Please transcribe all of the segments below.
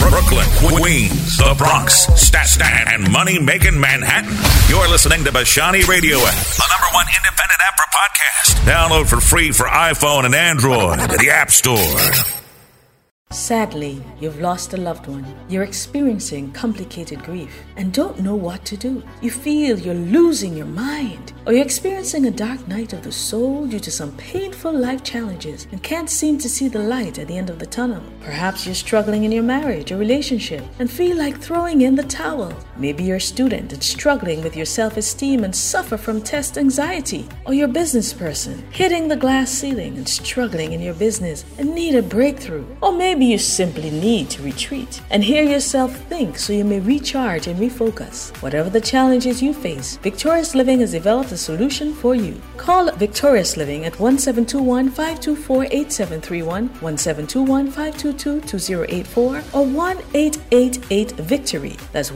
Brooklyn, Queens, the Bronx, Staten, and money-making Manhattan. You're listening to Bashani Radio App, the #1 independent app for podcasts. Download for free for iPhone and Android at the App Store. Sadly, you've lost a loved one. You're experiencing complicated grief and don't know what to do. You feel you're losing your mind, or you're experiencing a dark night of the soul due to some painful life challenges and can't seem to see the light at the end of the tunnel. Perhaps you're struggling in your marriage or relationship and feel like throwing in the towel. Maybe you're a student and struggling with your self-esteem and suffer from test anxiety, or you're a business person hitting the glass ceiling and struggling in your business and need a breakthrough, or maybe you simply need to retreat and hear yourself think so you may recharge and refocus. Whatever the challenges you face, Victorious Living has developed a solution for you. Call Victorious Living at 1721-524-8731, 1721-522-2084, or 1-888-VICTORY. That's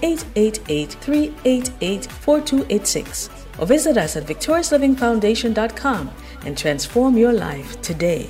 1-888-388-4286. Or visit us at victoriouslivingfoundation.com and transform your life today.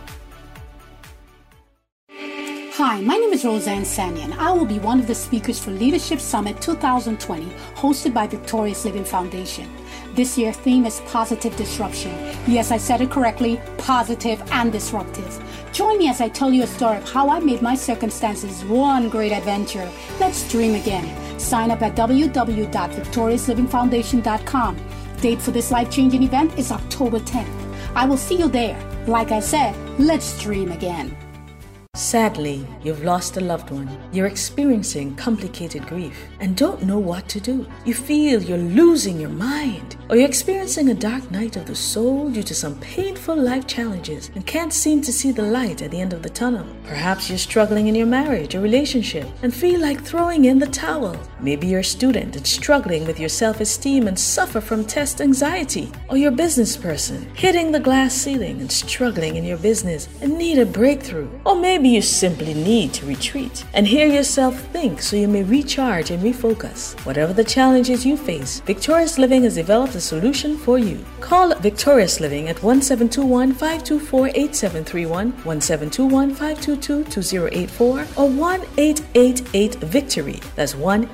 Hi, my name is Roseanne Sanian. I will be one of the speakers for Leadership Summit 2020, hosted by Victorious Living Foundation. This year's theme is positive disruption. Yes, I said it correctly, positive and disruptive. Join me as I tell you a story of how I made my circumstances one great adventure. Let's dream again. Sign up at www.victoriouslivingfoundation.com. Date for this life-changing event is October 10th. I will see you there. Like I said, let's dream again. Sadly, you've lost a loved one. You're experiencing complicated grief and don't know what to do. You feel you're losing your mind, or you're experiencing a dark night of the soul due to some painful life challenges and can't seem to see the light at the end of the tunnel. Perhaps you're struggling in your marriage or relationship and feel like throwing in the towel. Maybe you're a student and struggling with your self-esteem and suffer from test anxiety, or you're a business person hitting the glass ceiling and struggling in your business and need a breakthrough, or maybe you simply need to retreat and hear yourself think so you may recharge and refocus. Whatever the challenges you face, Victorious Living has developed a solution for you. Call Victorious Living at 1721-524-8731, 1721-522-2084, or 1-888-VICTORY. That's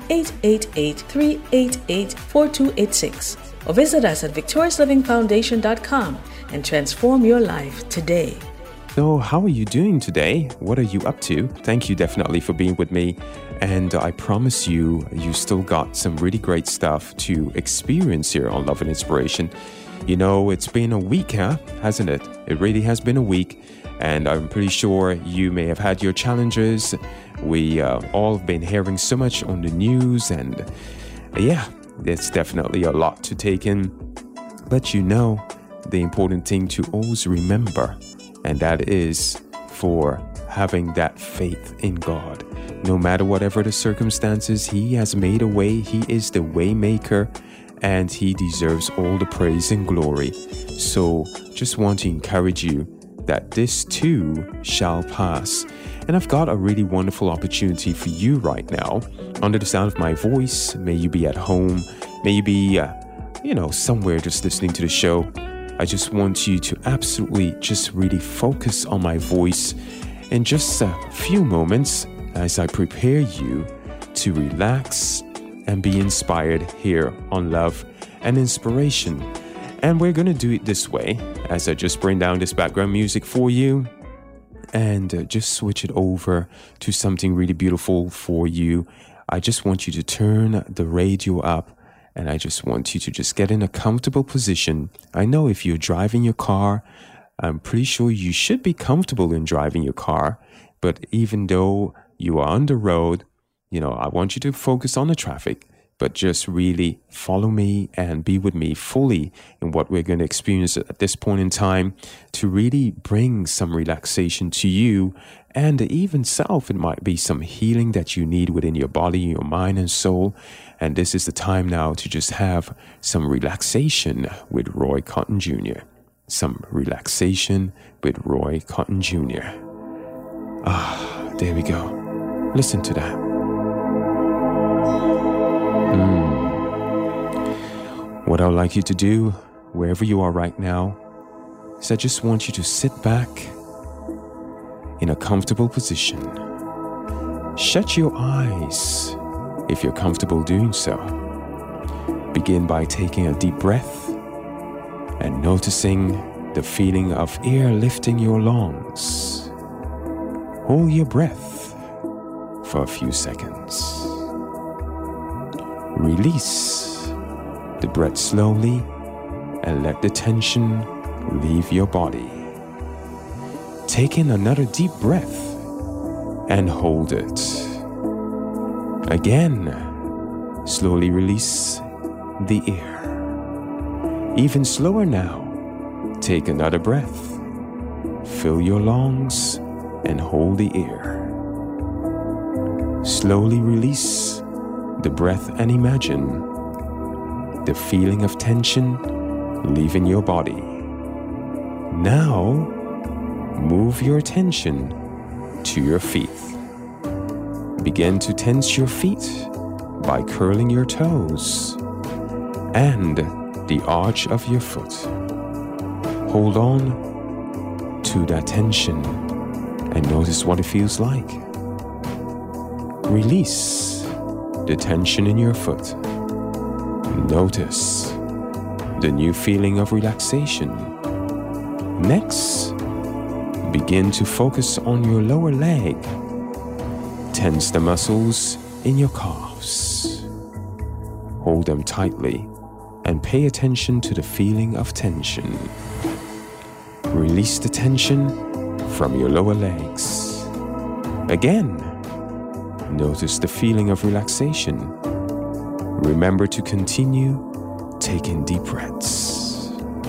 1-888-388-4286. Or visit us at victoriouslivingfoundation.com and transform your life today. So how are you doing today? What are you up to? Thank you definitely for being with me. And I promise you still got some really great stuff to experience here on Love and Inspiration. You know, it's been a week, hasn't it? It really has been a week. And I'm pretty sure you may have had your challenges. We all have been hearing so much on the news. And yeah, it's definitely a lot to take in. But you know, the important thing to always remember, and that is for having that faith in God. No matter whatever the circumstances, He has made a way. He is the way maker, and He deserves all the praise and glory. So just want to encourage you that this too shall pass. And I've got a really wonderful opportunity for you right now. Under the sound of my voice, may you be at home, may you be, somewhere just listening to the show. I just want you to absolutely just really focus on my voice in just a few moments as I prepare you to relax and be inspired here on Love and Inspiration. And we're going to do it this way as I just bring down this background music for you and just switch it over to something really beautiful for you. I just want you to turn the radio up. And I just want you to just get in a comfortable position. I know if you're driving your car, I'm pretty sure you should be comfortable in driving your car. But even though you are on the road, I want you to focus on the traffic, but just really follow me and be with me fully in what we're going to experience at this point in time to really bring some relaxation to you. And even self, it might be some healing that you need within your body, your mind and soul. And this is the time now to just have some relaxation with Roy Cotton Jr. Some relaxation with Roy Cotton Jr. There we go. Listen to that. What I'd like you to do, wherever you are right now, is I just want you to sit back in a comfortable position Shut your eyes if you're comfortable doing so. Begin by taking a deep breath and noticing the feeling of air lifting your lungs. Hold your breath for a few seconds. Release the breath slowly and let the tension leave your body. Take in another deep breath and hold it. Again, slowly release the air. Even slower now, take another breath. Fill your lungs and hold the air. Slowly release the breath and imagine the feeling of tension leaving your body. Now, move your attention to your feet. Begin to tense your feet by curling your toes and the arch of your foot. Hold on to that tension and notice what it feels like. Release the tension in your foot. Notice the new feeling of relaxation. Next, begin to focus on your lower leg. Tense the muscles in your calves. Hold them tightly and pay attention to the feeling of tension. Release the tension from your lower legs. Again, notice the feeling of relaxation. Remember to continue taking deep breaths.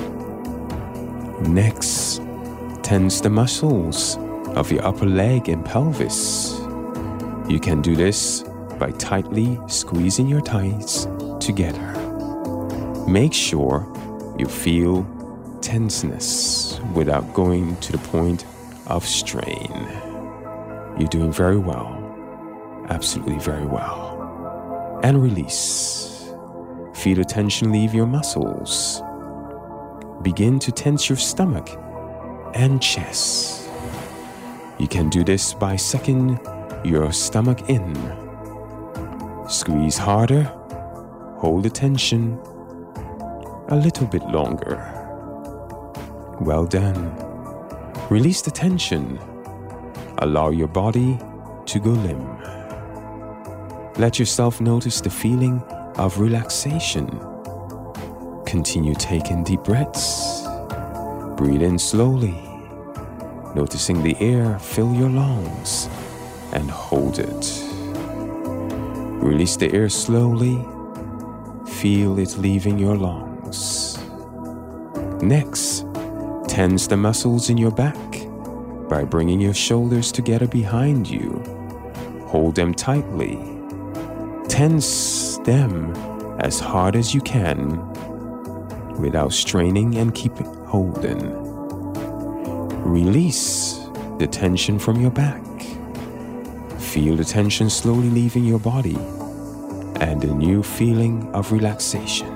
Next, tense the muscles of your upper leg and pelvis. You can do this by tightly squeezing your thighs together. Make sure you feel tenseness without going to the point of strain. You're doing very well, absolutely very well. And release. Feel the tension leave your muscles. Begin to tense your stomach and chest. You can do this by sucking your stomach in. Squeeze harder, hold the tension a little bit longer. Well done. Release the tension. Allow your body to go limp. Let yourself notice the feeling of relaxation. Continue taking deep breaths. Breathe in slowly, noticing the air fill your lungs, and hold it. Release the air slowly. Feel it leaving your lungs. Next, tense the muscles in your back by bringing your shoulders together behind you. Hold them tightly. Tense them as hard as you can without straining, and keep holding. Release the tension from your back. Feel the tension slowly leaving your body and a new feeling of relaxation.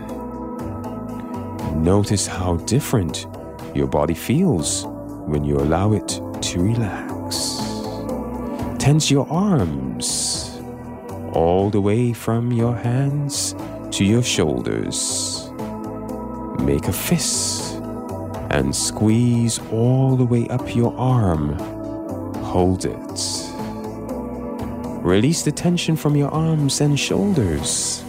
Notice how different your body feels when you allow it to relax. Tense your arms all the way from your hands to your shoulders. Make a fist and squeeze all the way up your arm. Hold it. Release the tension from your arms and shoulders.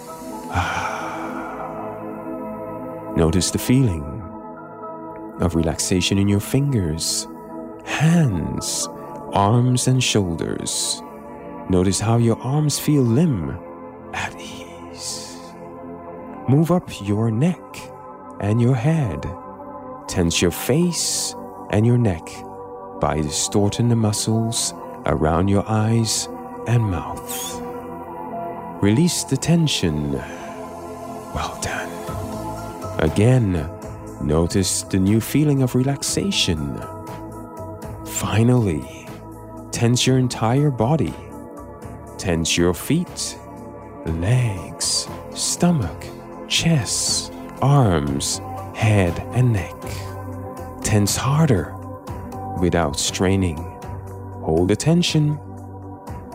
Notice the feeling of relaxation in your fingers, hands, arms, and shoulders. Notice how your arms feel limp, at ease. Move up your neck and your head. Tense your face and your neck by distorting the muscles around your eyes and mouth. Release the tension. Well done. Again, notice the new feeling of relaxation. Finally, tense your entire body. Tense your feet, legs, stomach, chest, arms, head, and neck. Tense harder without straining. Hold the tension.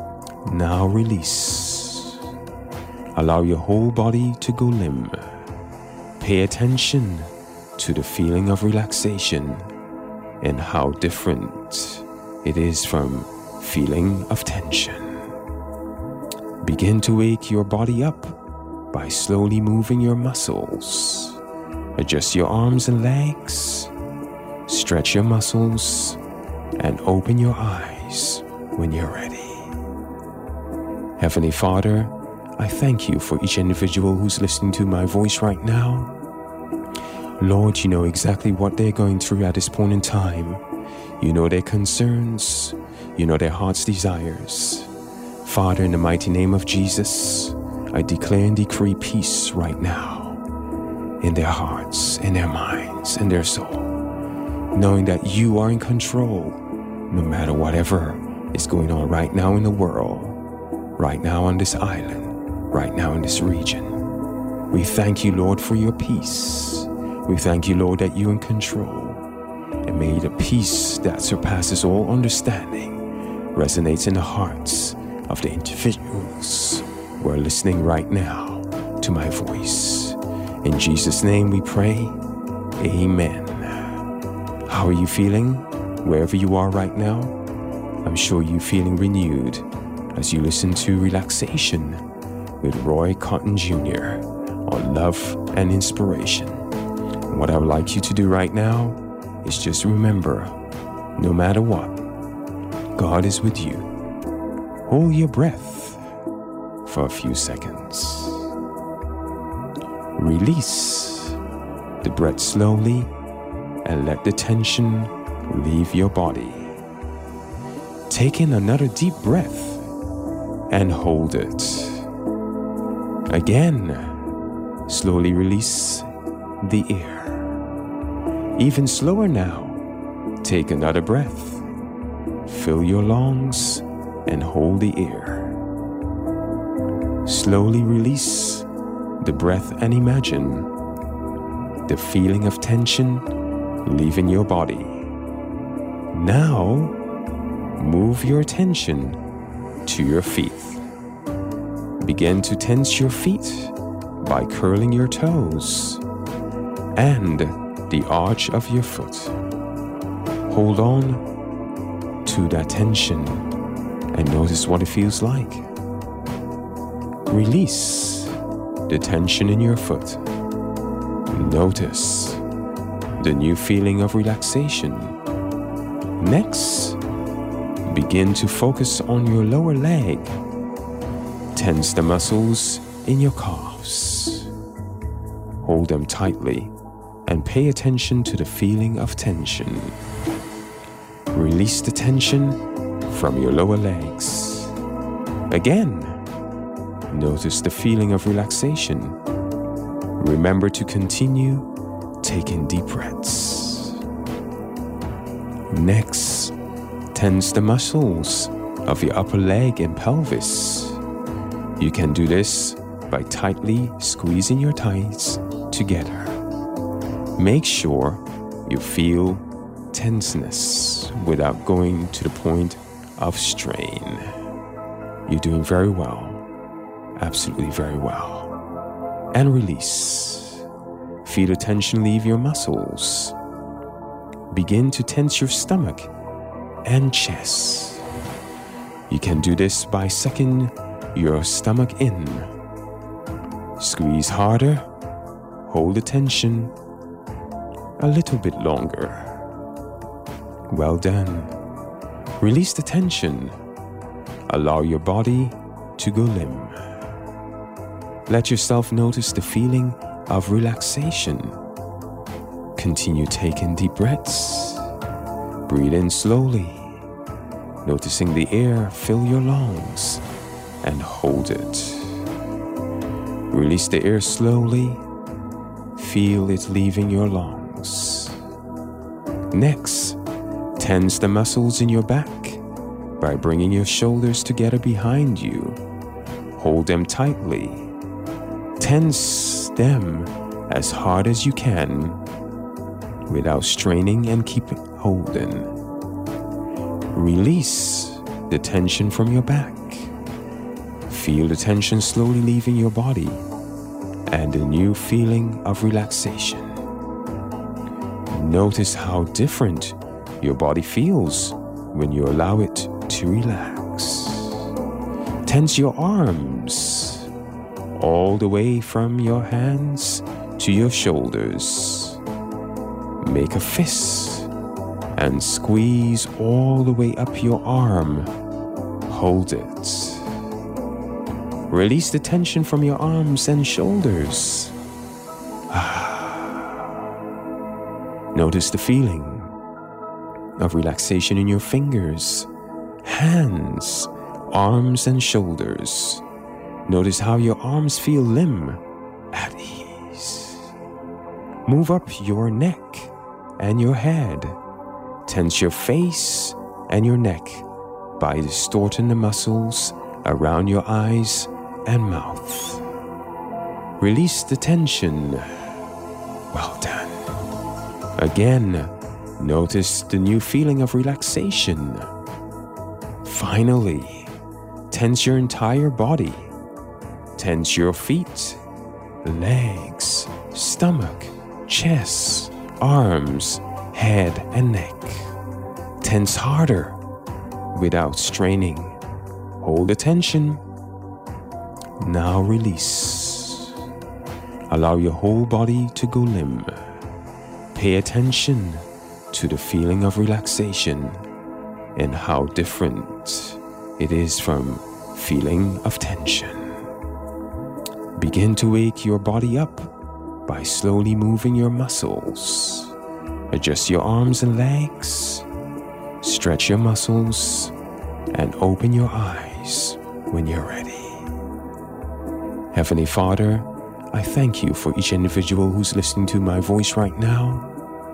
Now release. Allow your whole body to go limp. Pay attention to the feeling of relaxation and how different it is from feeling of tension. Begin to wake your body up by slowly moving your muscles. Adjust your arms and legs. Stretch your muscles and open your eyes when you're ready. Heavenly Father, I thank you for each individual who's listening to my voice right now. Lord, you know exactly what they're going through at this point in time. You know their concerns. You know their heart's desires. Father, in the mighty name of Jesus, I declare and decree peace right now in their hearts, in their minds, in their soul, knowing that you are in control no matter whatever is going on right now in the world, right now on this island, right now in this region. We thank you, Lord, for your peace. We thank you, Lord, that you're in control. And may the peace that surpasses all understanding resonates in the hearts of the individuals who are listening right now to my voice. In Jesus' name we pray, amen. How are you feeling? Wherever you are right now, I'm sure you're feeling renewed as you listen to Relaxation with Roy Cotton Jr. on Love and Inspiration. And what I would like you to do right now is just remember, no matter what, God is with you. Hold your breath for a few seconds. Release the breath slowly and let the tension leave your body. Take in another deep breath and hold it. Again, slowly release the air. Even slower now, take another breath. Fill your lungs and hold the air. Slowly release the breath and imagine the feeling of tension leaving your body. Now, move your attention to your feet. Begin to tense your feet by curling your toes and the arch of your foot. Hold on to that tension and notice what it feels like. Release the tension in your foot. Notice the new feeling of relaxation. Next, begin to focus on your lower leg. Tense the muscles in your calves. Hold them tightly and pay attention to the feeling of tension. Release the tension from your lower legs. Again, notice the feeling of relaxation. Remember to continue taking deep breaths. Next, tense the muscles of your upper leg and pelvis. You can do this by tightly squeezing your thighs together. Make sure you feel tenseness without going to the point of strain. You're doing very well, absolutely very well. And release. Feel the tension leave your muscles. Begin to tense your stomach and chest. You can do this by sucking your stomach in. Squeeze harder. Hold the tension a little bit longer. Well done. Release the tension. Allow your body to go limp. Let yourself notice the feeling of relaxation. Continue taking deep breaths. Breathe in slowly, noticing the air fill your lungs, and hold it. Release the air slowly. Feel it leaving your lungs. Next, tense the muscles in your back by bringing your shoulders together behind you. Hold them tightly. Tense them as hard as you can without straining, and keep holding. Release the tension from your back. Feel the tension slowly leaving your body and a new feeling of relaxation. Notice how different your body feels when you allow it to relax. Tense your arms all the way from your hands to your shoulders. Make a fist and squeeze all the way up your arm. Hold it. Release the tension from your arms and shoulders. Notice the feeling of relaxation in your fingers, hands, arms, and shoulders. Notice how your arms feel limp, at ease. Move up your neck and your head. Tense your face and your neck by distorting the muscles around your eyes and mouth. Release the tension. Well done. Again, notice the new feeling of relaxation. Finally, tense your entire body. Tense your feet, legs, stomach, chest, arms, head, and neck. Tense harder without straining. Hold the tension. Now release. Allow your whole body to go limp. Pay attention to the feeling of relaxation and how different it is from feeling of tension. Begin to wake your body up by slowly moving your muscles. Adjust your arms and legs. Stretch your muscles and open your eyes when you're ready. Heavenly Father, I thank you for each individual who's listening to my voice right now.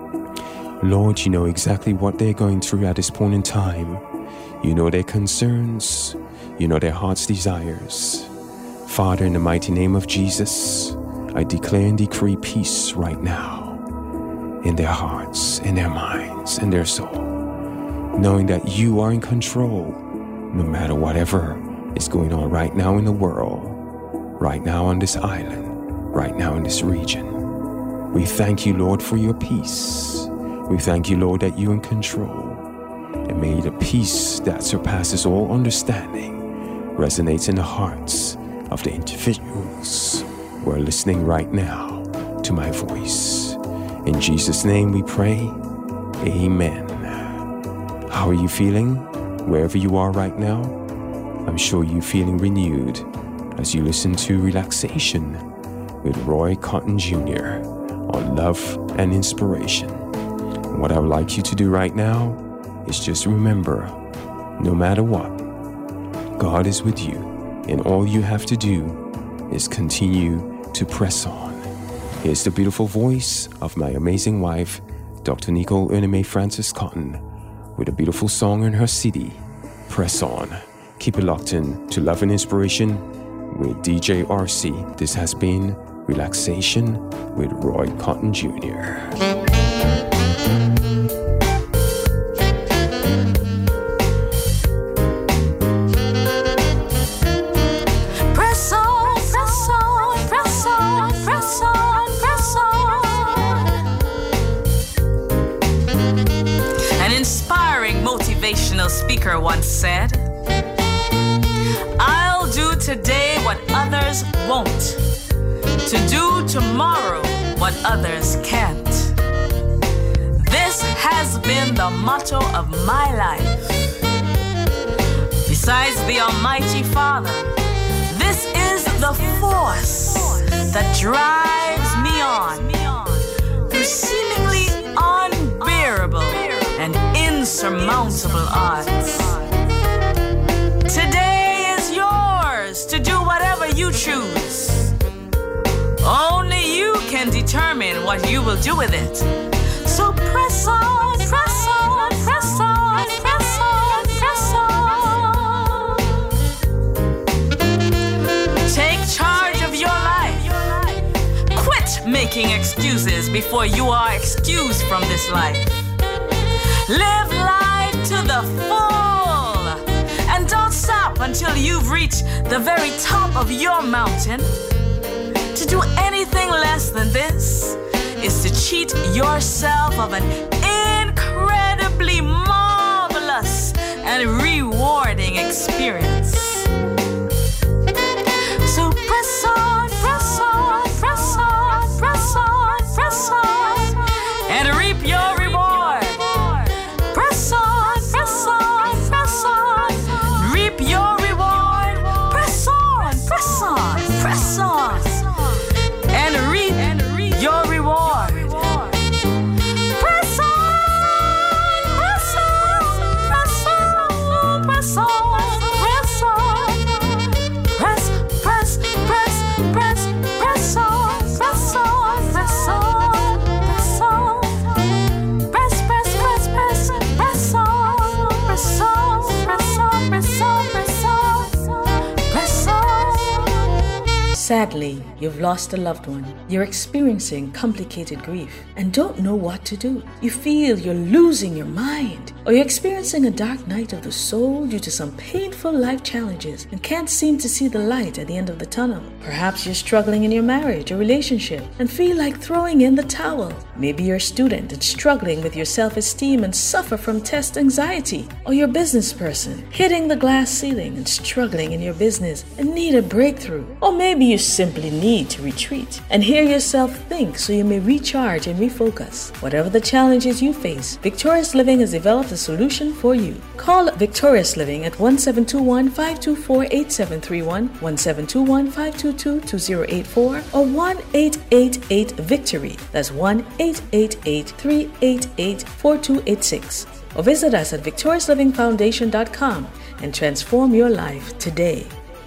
Lord, you know exactly what they're going through at this point in time. You know their concerns. You know their heart's desires. Father, in the mighty name of Jesus, I declare and decree peace right now in their hearts, in their minds, in their soul, knowing that you are in control no matter whatever is going on right now in the world, right now on this island, right now in this region. We thank you, Lord, for your peace. We thank you, Lord, that you're in control. And may the peace that surpasses all understanding resonates in the hearts of the individuals who are listening right now to my voice. In Jesus' name we pray, amen. How are you feeling? Wherever you are right now, I'm sure you're feeling renewed as you listen to Relaxation with Roy Cotton Jr. on Love and Inspiration. What I would like you to do right now is just remember, no matter what, God is with you, and all you have to do is continue to press on. Here's the beautiful voice of my amazing wife, Dr. Nicole Erneme Francis Cotton, with a beautiful song in her CD, Press On. Keep it locked in to Love and Inspiration with DJ RC. This has been Relaxation with Roy Cotton Jr. Speaker once said, I'll do today what others won't, to do tomorrow what others can't. This has been the motto of my life. Besides the Almighty Father, this is the force that drives me on through seemingly unbearable and insurmountable odds. Today is yours to do whatever you choose. Only you can determine what you will do with it. So press on, press on, press on, press on, press on. Take charge of your life. Quit making excuses before you are excused from this life. Live life to the full and don't stop until you've reached the very top of your mountain. To do anything less than this is to cheat yourself of an incredibly marvelous and rewarding experience. So press on, press on, press on, press on, press on, and reap your reward. Press on, press on, press on, reap your reward. Press on, press on, press on, and reap your reward. Press on, press on, press on, press on, press on, press, press, press, press, press on, press on, press on, press on, press, press, press, press, press on, press on, press on, press on, press on, press on. Sadly, you've lost a loved one. You're experiencing complicated grief and don't know what to do. You feel you're losing your mind, or you're experiencing a dark night of the soul due to some painful life challenges and can't seem to see the light at the end of the tunnel. Perhaps you're struggling in your marriage or relationship and feel like throwing in the towel. Maybe you're a student and struggling with your self-esteem and suffer from test anxiety, or you're a business person hitting the glass ceiling and struggling in your business and need a breakthrough. Or maybe you simply need to retreat and hear yourself think so you may recharge and refocus. Whatever the challenges you face, Victorious Living has developed a solution for you. Call Victorious Living at 1721-524-8731, 1721-522-2084, or 1-888-VICTORY. That's 1-888-388-4286. Or visit us at victoriouslivingfoundation.com and transform your life today.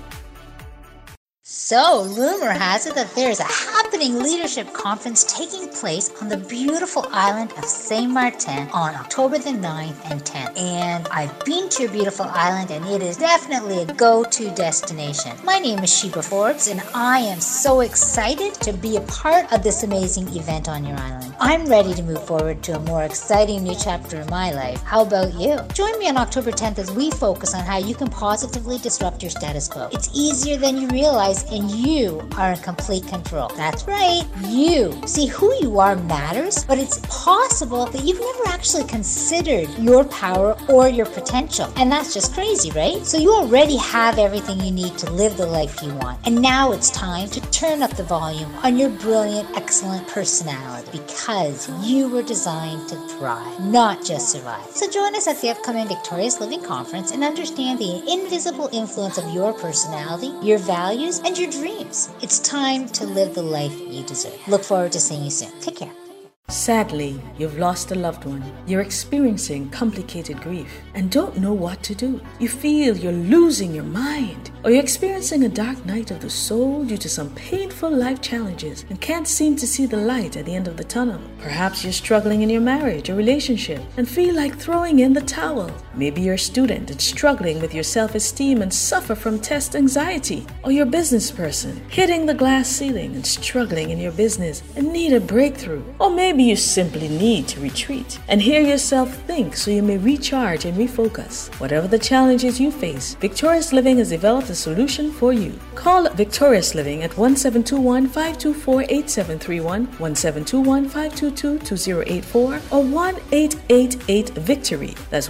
So, rumor has it that there is a happening leadership conference taking place on the beautiful island of Saint Martin on October the 9th and 10th. And I've been to your beautiful island and it is definitely a go-to destination. My name is Sheba Forbes and I am so excited to be a part of this amazing event on your island. I'm ready to move forward to a more exciting new chapter in my life. How about you? Join me on October 10th as we focus on how you can positively disrupt your status quo. It's easier than you realize and you are in complete control. That's right, you. See, who you are matters, but it's possible that you've never actually considered your power or your potential. And that's just crazy, right? So you already have everything you need to live the life you want. And now it's time to turn up the volume on your brilliant, excellent personality because you were designed to thrive, not just survive. So join us at the upcoming Victorious Living Conference and understand the invisible influence of your personality, your values, and your dreams. It's time to live the life you deserve. Look forward to seeing you soon. Take care. Sadly, you've lost a loved one. You're experiencing complicated grief and don't know what to do. You feel you're losing your mind, or you're experiencing a dark night of the soul due to some painful life challenges and can't seem to see the light at the end of the tunnel. Perhaps you're struggling in your marriage or relationship and feel like throwing in the towel. Maybe you're a student and struggling with your self-esteem and suffer from test anxiety, or you're a business person hitting the glass ceiling and struggling in your business and need a breakthrough. Or maybe you simply need to retreat and hear yourself think so you may recharge and refocus. Whatever the challenges you face, Victorious Living has developed a solution for you. Call Victorious Living at 1721-524-8731, 1721-522-2084, or 1-888-VICTORY. That's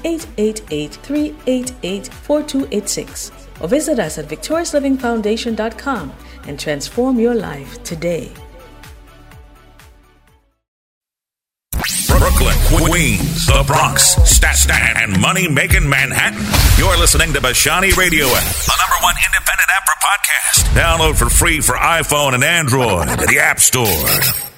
1-888-388-4286. Or visit us at victoriouslivingfoundation.com and transform your life today. Brooklyn, Queens, the Bronx, Staten, and money-making Manhattan. You're listening to Bashani Radio App, the #1 independent app for podcasts. Download for free for iPhone and Android at the App Store.